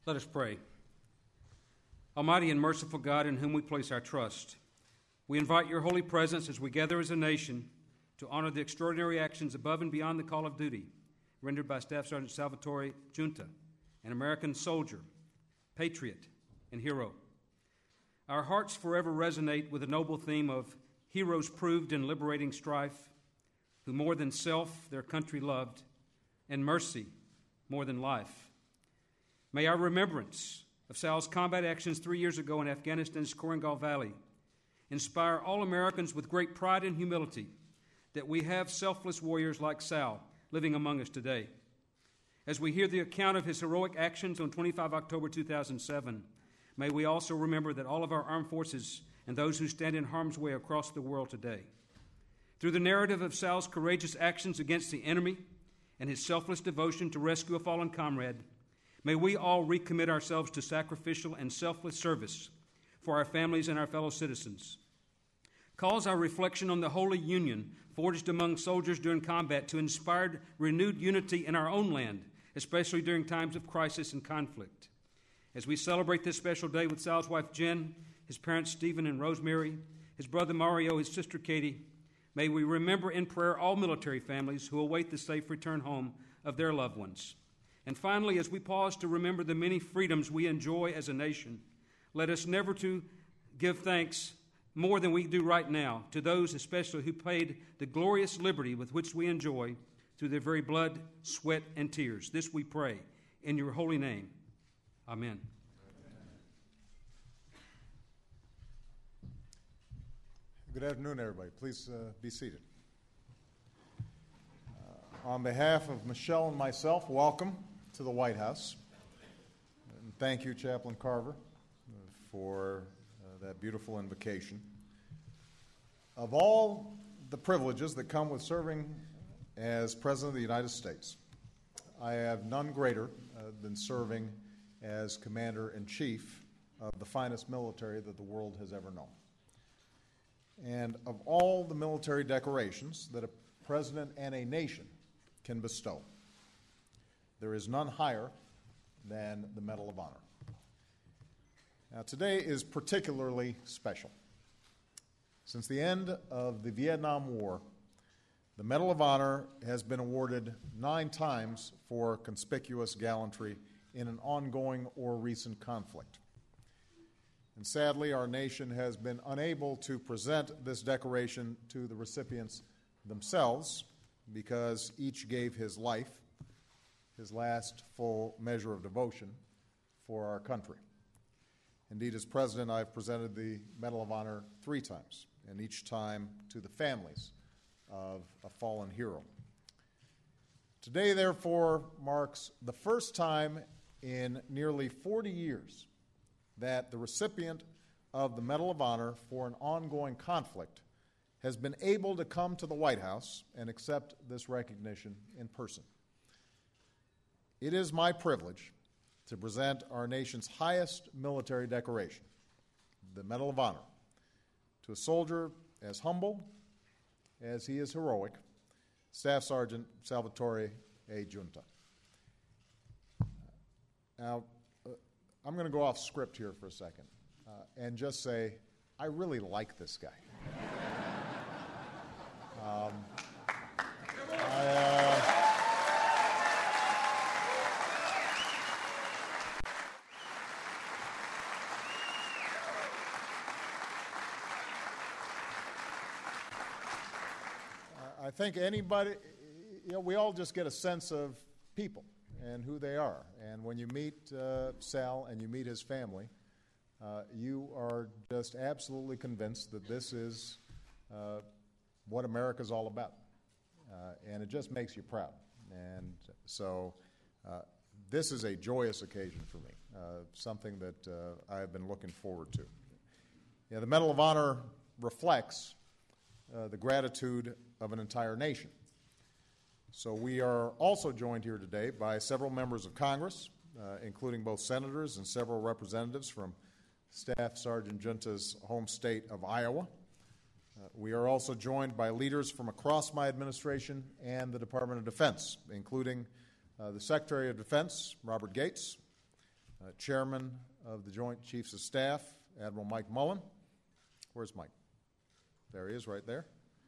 Let us pray. Almighty and merciful God, in whom we place our trust, we invite your holy presence as we gather as a nation to honor the extraordinary actions above and beyond the call of duty rendered by Staff Sergeant Salvatore Giunta, an American soldier, patriot, and hero. Our hearts forever resonate with the noble theme of heroes proved in liberating strife, who more than self their country loved, and mercy more than life. May our remembrance of Sal's combat actions 3 years ago in Afghanistan's Korengal Valley inspire all Americans with great pride and humility that we have selfless warriors like Sal living among us today. As we hear the account of his heroic actions on 25 October 2007, may we also remember that all of our armed forces and those who stand in harm's way across the world today. Through the narrative of Sal's courageous actions against the enemy and his selfless devotion to rescue a fallen comrade, may we all recommit ourselves to sacrificial and selfless service for our families and our fellow citizens. Cause our reflection on the holy union forged among soldiers during combat to inspire renewed unity in our own land, especially during times of crisis and conflict. As we celebrate this special day with Sal's wife Jen, his parents Stephen and Rosemary, his brother Mario, his sister Katie, may we remember in prayer all military families who await the safe return home of their loved ones. And finally, as we pause to remember the many freedoms we enjoy as a nation, let us never to give thanks more than we do right now to those especially who paid the glorious liberty with which we enjoy through their very blood, sweat, and tears. This we pray in your holy name. Amen. Good afternoon, everybody. Please be seated. On behalf of Michelle and myself, welcome to the White House. And thank you, Chaplain Carver, for that beautiful invocation. Of all the privileges that come with serving as President of the United States, I have none greater than serving as Commander-in-Chief of the finest military that the world has ever known. And of all the military decorations that a president and a nation can bestow, there is none higher than the Medal of Honor. Now, today is particularly special. Since the end of the Vietnam War, the Medal of Honor has been awarded 9 times for conspicuous gallantry in an ongoing or recent conflict. And sadly, our nation has been unable to present this decoration to the recipients themselves because each gave his life, his last full measure of devotion for our country. Indeed, as President, I've presented the Medal of Honor 3 times, and each time to the families of a fallen hero. Today, therefore, marks the first time in nearly 40 years that the recipient of the Medal of Honor for an ongoing conflict has been able to come to the White House and accept this recognition in person. It is my privilege to present our nation's highest military decoration, the Medal of Honor, to a soldier as humble as he is heroic, Staff Sergeant Salvatore A. Giunta. Now, I'm going to go off script here for a second and just say, I really like this guy. I think anybody, we all just get a sense of people and who they are. And when you meet Sal and you meet his family, you are just absolutely convinced that this is what America's all about. And it just makes you proud. And so this is a joyous occasion for me, something that I have been looking forward to. The Medal of Honor reflects the gratitude of an entire nation. So we are also joined here today by several members of Congress, including both senators and several representatives from Staff Sergeant Giunta's home state of Iowa. We are also joined by leaders from across my administration and the Department of Defense, including the Secretary of Defense, Robert Gates, Chairman of the Joint Chiefs of Staff, Admiral Mike Mullen. Where's Mike? There he is, right there.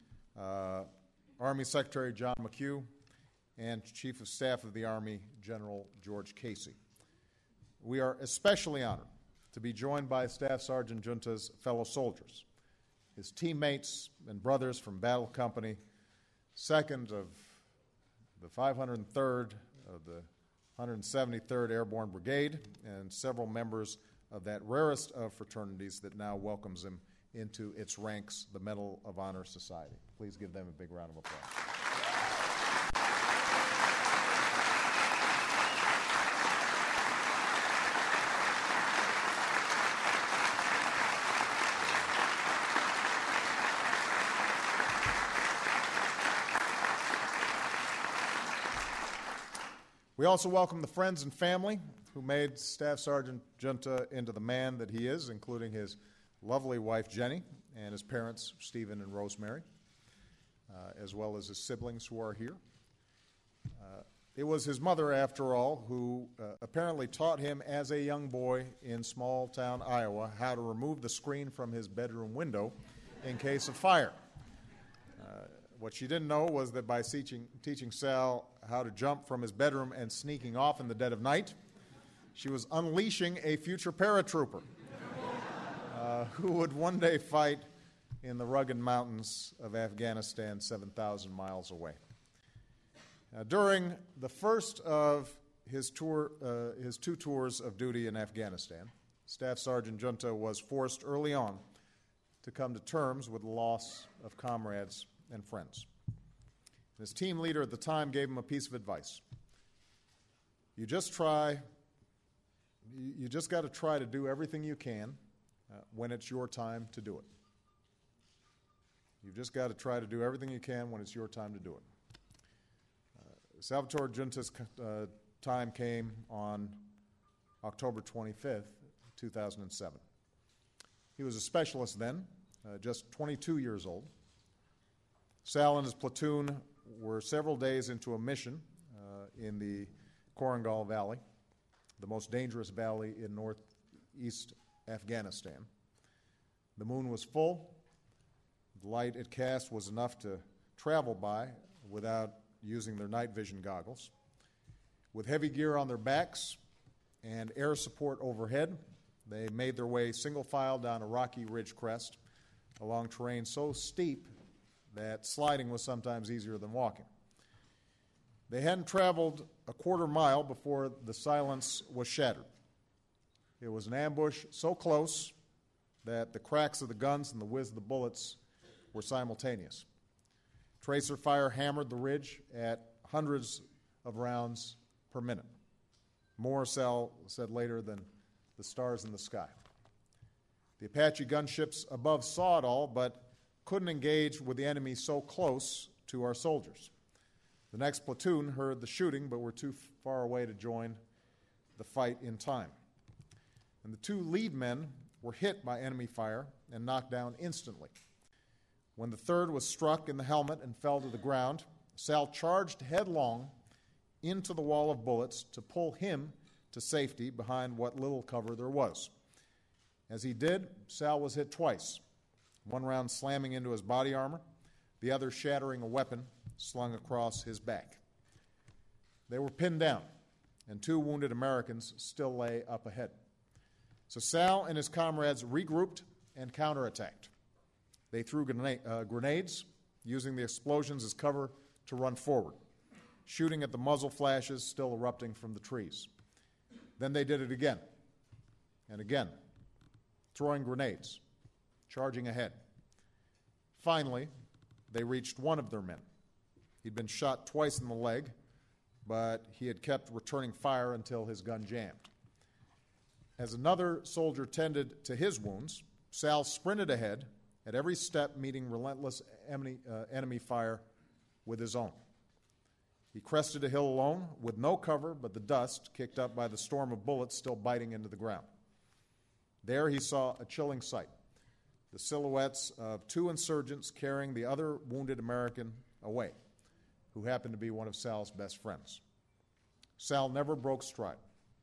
Army Secretary John McHugh, and Chief of Staff of the Army, General George Casey. We are especially honored to be joined by Staff Sergeant Junta's fellow soldiers, his teammates and brothers from Battle Company, 2nd of the 503rd of the 173rd Airborne Brigade, and several members of that rarest of fraternities that now welcomes him into its ranks, the Medal of Honor Society. Please give them a big round of applause. We also welcome the friends and family who made Staff Sergeant Junta into the man that he is, including his lovely wife, Jenny, and his parents, Stephen and Rosemary, as well as his siblings who are here. It was his mother, after all, who apparently taught him as a young boy in small-town Iowa how to remove the screen from his bedroom window in case of fire. What she didn't know was that by teaching Sal how to jump from his bedroom and sneaking off in the dead of night, she was unleashing a future paratrooper who would one day fight in the rugged mountains of Afghanistan 7,000 miles away. During the first of his two tours of duty in Afghanistan, Staff Sergeant Junta was forced early on to come to terms with the loss of comrades and friends. His team leader at the time gave him a piece of advice. You just got to try to do everything you can when it's your time to do it. You've just got to try to do everything you can when it's your time to do it. Salvatore Junta's time came on October 25th, 2007. He was a specialist then, just 22 years old. Sal and his platoon were several days into a mission in the Korangal Valley, the most dangerous valley in northeast Afghanistan. The moon was full. The light it cast was enough to travel by without using their night vision goggles. With heavy gear on their backs and air support overhead, they made their way single file down a rocky ridge crest along terrain so steep that sliding was sometimes easier than walking. They hadn't traveled a quarter mile before the silence was shattered. It was an ambush so close that the cracks of the guns and the whiz of the bullets were simultaneous. Tracer fire hammered the ridge at hundreds of rounds per minute. More, Sal said later, than the stars in the sky. The Apache gunships above saw it all, but couldn't engage with the enemy so close to our soldiers. The next platoon heard the shooting, but were too far away to join the fight in time. And the two lead men were hit by enemy fire and knocked down instantly. When the third was struck in the helmet and fell to the ground, Sal charged headlong into the wall of bullets to pull him to safety behind what little cover there was. As he did, Sal was hit twice, one round slamming into his body armor, the other shattering a weapon slung across his back. They were pinned down, and two wounded Americans still lay up ahead. So Sal and his comrades regrouped and counterattacked. They threw grenades, using the explosions as cover to run forward, shooting at the muzzle flashes still erupting from the trees. Then they did it again and again, throwing grenades, charging ahead. Finally, they reached one of their men. He'd been shot twice in the leg, but he had kept returning fire until his gun jammed. As another soldier tended to his wounds, Sal sprinted ahead, at every step meeting relentless enemy fire with his own. He crested a hill alone, with no cover but the dust kicked up by the storm of bullets still biting into the ground. There he saw a chilling sight, the silhouettes of two insurgents carrying the other wounded American away, who happened to be one of Sal's best friends. Sal never broke stride.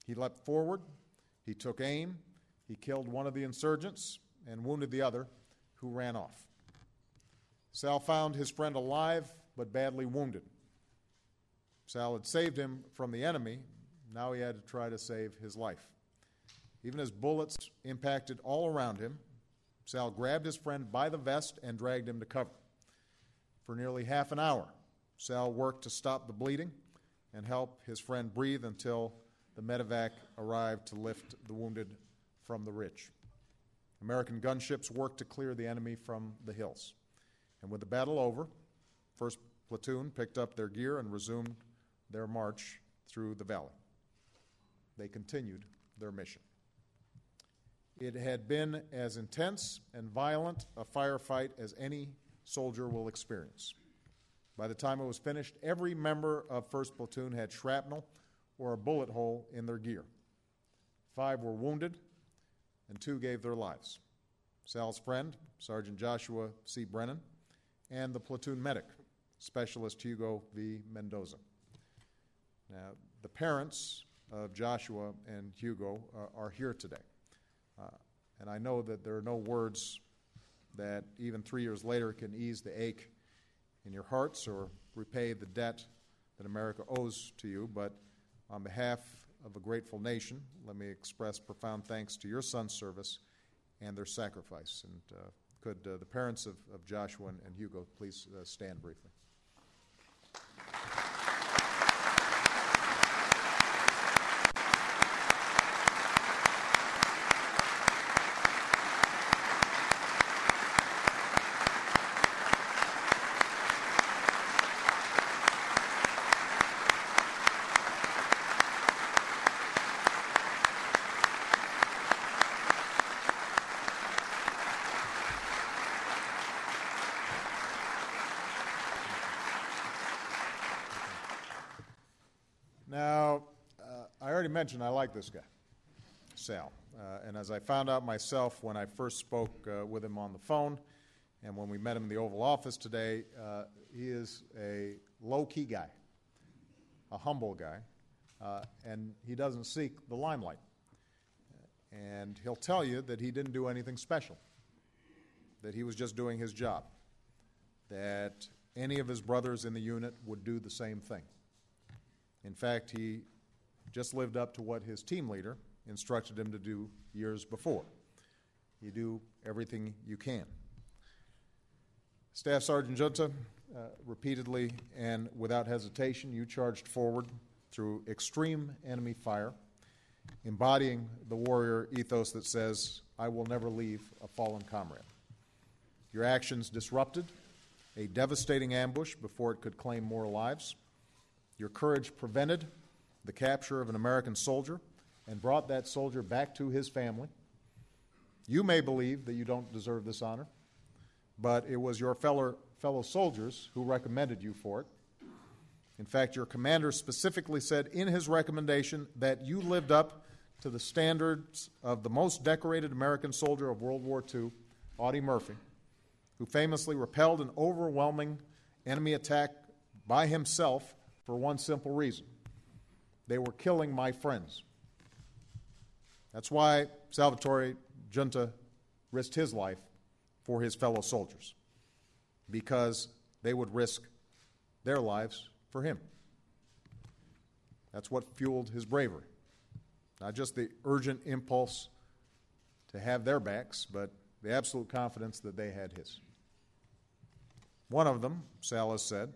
He leapt forward, he took aim, he killed one of the insurgents and wounded the other, who ran off. Sal found his friend alive but badly wounded. Sal had saved him from the enemy. Now he had to try to save his life. Even as bullets impacted all around him, Sal grabbed his friend by the vest and dragged him to cover. For nearly half an hour, Sal worked to stop the bleeding and help his friend breathe until the medevac arrived to lift the wounded from the ridge. American gunships worked to clear the enemy from the hills. And with the battle over, 1st Platoon picked up their gear and resumed their march through the valley. They continued their mission. It had been as intense and violent a firefight as any soldier will experience. By the time it was finished, every member of 1st Platoon had shrapnel or a bullet hole in their gear. 5 were wounded, and 2 gave their lives. Sal's friend, Sergeant Joshua C. Brennan, and the platoon medic, Specialist Hugo V. Mendoza. Now, the parents of Joshua and Hugo are here today. And I know that there are no words that even 3 years later can ease the ache in your hearts or repay the debt that America owes to you, but on behalf of a grateful nation, let me express profound thanks to your sons' service and their sacrifice. And could the parents of Joshua and Hugo please stand briefly? Now, I already mentioned I like this guy, Sal. And as I found out myself when I first spoke with him on the phone and when we met him in the Oval Office today, he is a low-key guy, a humble guy, and he doesn't seek the limelight. And he'll tell you that he didn't do anything special, that he was just doing his job, that any of his brothers in the unit would do the same thing. In fact, he just lived up to what his team leader instructed him to do years before. You do everything you can. Staff Sergeant Junta, repeatedly and without hesitation, you charged forward through extreme enemy fire, embodying the warrior ethos that says, "I will never leave a fallen comrade." Your actions disrupted a devastating ambush before it could claim more lives. Your courage prevented the capture of an American soldier and brought that soldier back to his family. You may believe that you don't deserve this honor, but it was your fellow soldiers who recommended you for it. In fact, your commander specifically said in his recommendation that you lived up to the standards of the most decorated American soldier of World War II, Audie Murphy, who famously repelled an overwhelming enemy attack by himself for one simple reason: they were killing my friends. That's why Salvatore Junta risked his life for his fellow soldiers, because they would risk their lives for him. That's what fueled his bravery. Not just the urgent impulse to have their backs, but the absolute confidence that they had his. One of them, Sal has said,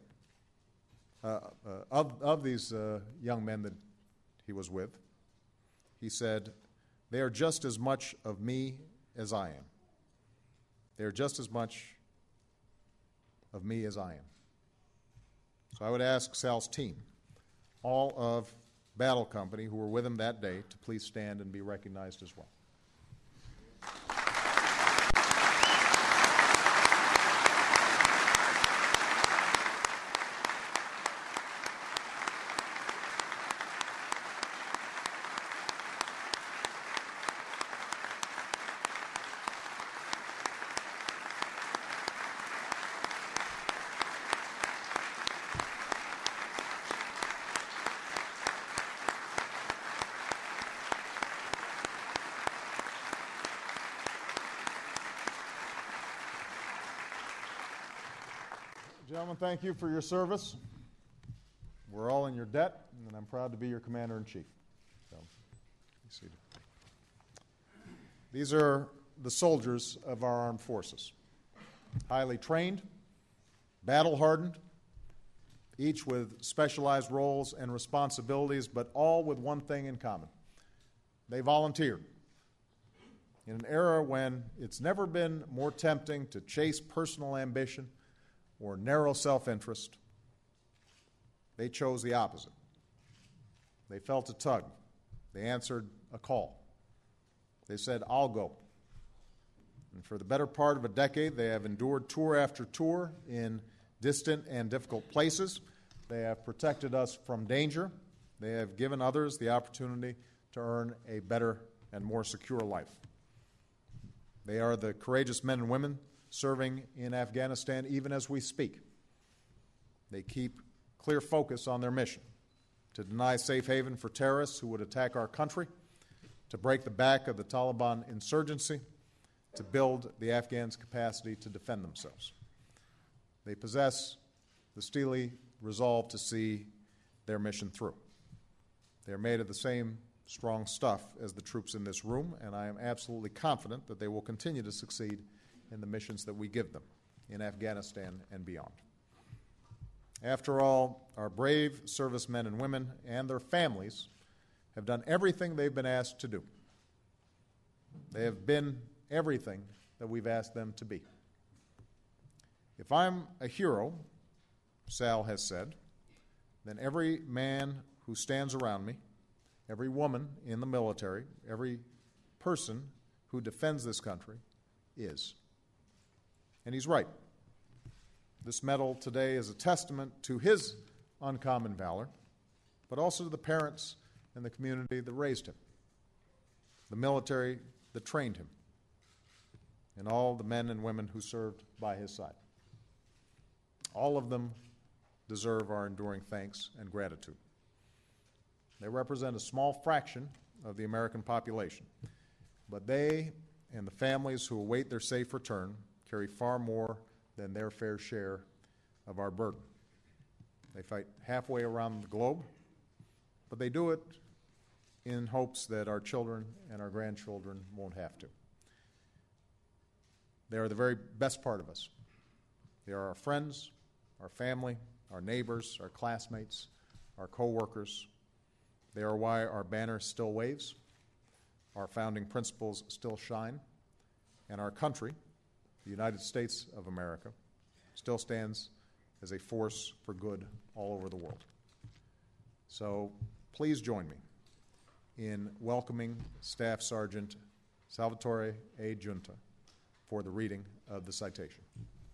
of these young men that he was with, he said, "They are just as much of me as I am. They are just as much of me as I am." So I would ask Sal's team, all of Battle Company who were with him that day, to please stand and be recognized as well. Gentlemen, thank you for your service. We're all in your debt, and I'm proud to be your commander-in-chief. So, be seated. These are the soldiers of our armed forces, highly trained, battle-hardened, each with specialized roles and responsibilities, but all with one thing in common. They volunteered. In an era when it's never been more tempting to chase personal ambition or narrow self-interest, they chose the opposite. They felt a tug. They answered a call. They said, "I'll go." And for the better part of a decade, they have endured tour after tour in distant and difficult places. They have protected us from danger. They have given others the opportunity to earn a better and more secure life. They are the courageous men and women serving in Afghanistan even as we speak. They keep clear focus on their mission: to deny safe haven for terrorists who would attack our country, to break the back of the Taliban insurgency, to build the Afghans' capacity to defend themselves. They possess the steely resolve to see their mission through. They are made of the same strong stuff as the troops in this room, and I am absolutely confident that they will continue to succeed in the missions that we give them in Afghanistan and beyond. After all, our brave servicemen and women and their families have done everything they've been asked to do. They have been everything that we've asked them to be. If I'm a hero, Sal has said, then every man who stands around me, every woman in the military, every person who defends this country is. And he's right. This medal today is a testament to his uncommon valor, but also to the parents and the community that raised him, the military that trained him, and all the men and women who served by his side. All of them deserve our enduring thanks and gratitude. They represent a small fraction of the American population, but they and the families who await their safe return carry far more than their fair share of our burden. They fight halfway around the globe, but they do it in hopes that our children and our grandchildren won't have to. They are the very best part of us. They are our friends, our family, our neighbors, our classmates, our co-workers. They are why our banner still waves, our founding principles still shine, and our country, the United States of America, still stands as a force for good all over the world. So please join me in welcoming Staff Sergeant Salvatore A. Giunta for the reading of the citation.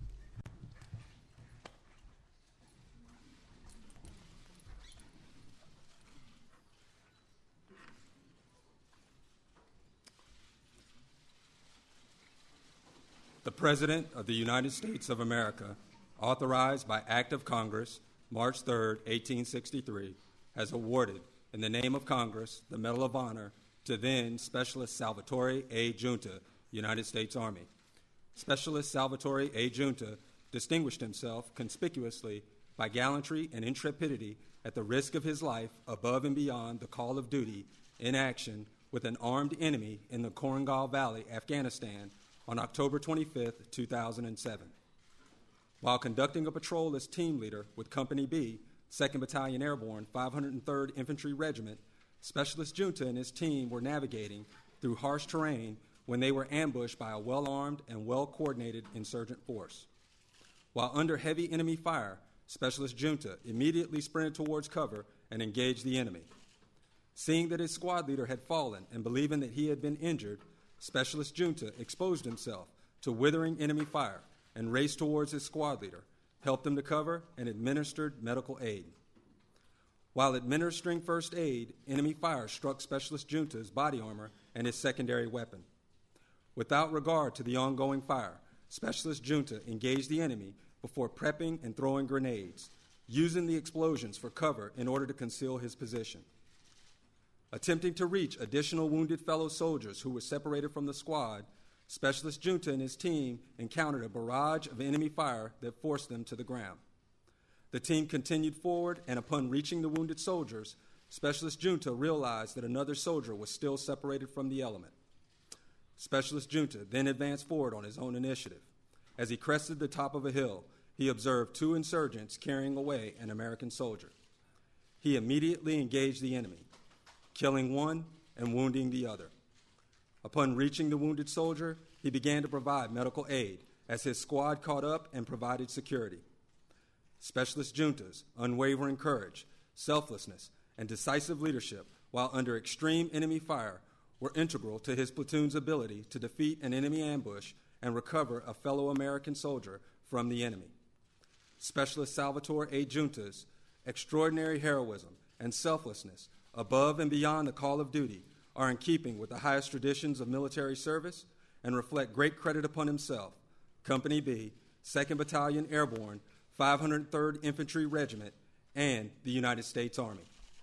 The President of the United States of America, authorized by Act of Congress, March 3, 1863, has awarded, in the name of Congress, the Medal of Honor to then Specialist Salvatore A. Giunta, United States Army. Specialist Salvatore A. Giunta distinguished himself conspicuously by gallantry and intrepidity at the risk of his life above and beyond the call of duty in action with an armed enemy in the Korengal Valley, Afghanistan, on October 25, 2007. While conducting a patrol as team leader with Company B, 2nd Battalion Airborne, 503rd Infantry Regiment, Specialist Giunta and his team were navigating through harsh terrain when they were ambushed by a well-armed and well-coordinated insurgent force. While under heavy enemy fire, Specialist Giunta immediately sprinted towards cover and engaged the enemy. Seeing that his squad leader had fallen and believing that he had been injured, Specialist Giunta exposed himself to withering enemy fire and raced towards his squad leader, helped him to cover, and administered medical aid. While administering first aid, enemy fire struck Specialist Giunta's body armor and his secondary weapon. Without regard to the ongoing fire, Specialist Giunta engaged the enemy before prepping and throwing grenades, using the explosions for cover in order to conceal his position. Attempting to reach additional wounded fellow soldiers who were separated from the squad, Specialist Giunta and his team encountered a barrage of enemy fire that forced them to the ground. The team continued forward, and upon reaching the wounded soldiers, Specialist Junta realized that another soldier was still separated from the element. Specialist Junta then advanced forward on his own initiative. As he crested the top of a hill, he observed 2 insurgents carrying away an American soldier. He immediately engaged the enemy, killing one and wounding the other. Upon reaching the wounded soldier, he began to provide medical aid as his squad caught up and provided security. Specialist Junta's unwavering courage, selflessness, and decisive leadership while under extreme enemy fire were integral to his platoon's ability to defeat an enemy ambush and recover a fellow American soldier from the enemy. Specialist Salvatore A. Junta's extraordinary heroism and selflessness above and beyond the call of duty are in keeping with the highest traditions of military service and reflect great credit upon himself, Company B, 2nd Battalion Airborne, 503rd Infantry Regiment, and the United States Army.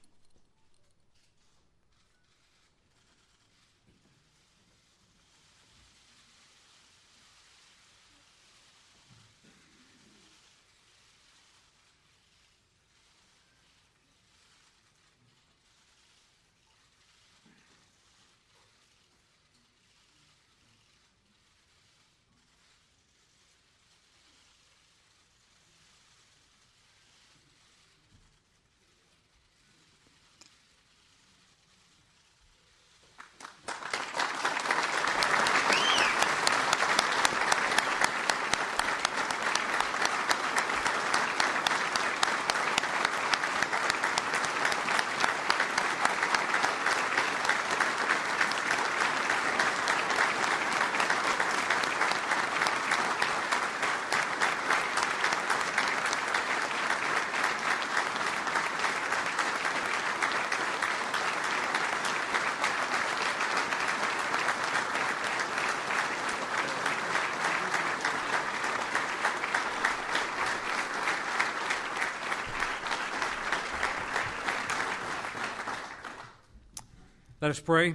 Let us pray.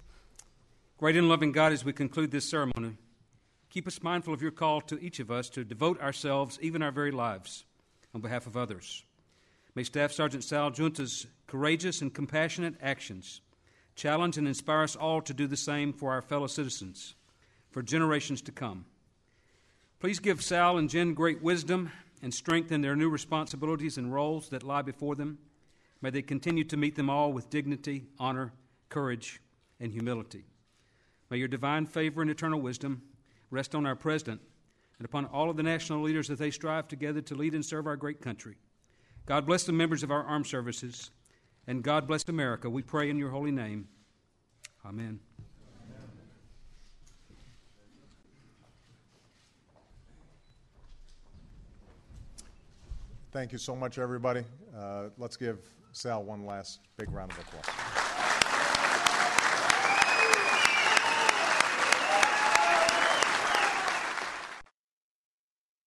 Great and loving God, as we conclude this ceremony, keep us mindful of your call to each of us to devote ourselves, even our very lives, on behalf of others. May Staff Sergeant Sal Junta's courageous and compassionate actions challenge and inspire us all to do the same for our fellow citizens for generations to come. Please give Sal and Jen great wisdom and strength in their new responsibilities and roles that lie before them. May they continue to meet them all with dignity, honor, courage, and humility. May your divine favor and eternal wisdom rest on our President and upon all of the national leaders as they strive together to lead and serve our great country. God bless the members of our armed services, and God bless America. We pray in your holy name. Amen. Thank you so much, everybody. Let's give Sal one last big round of applause.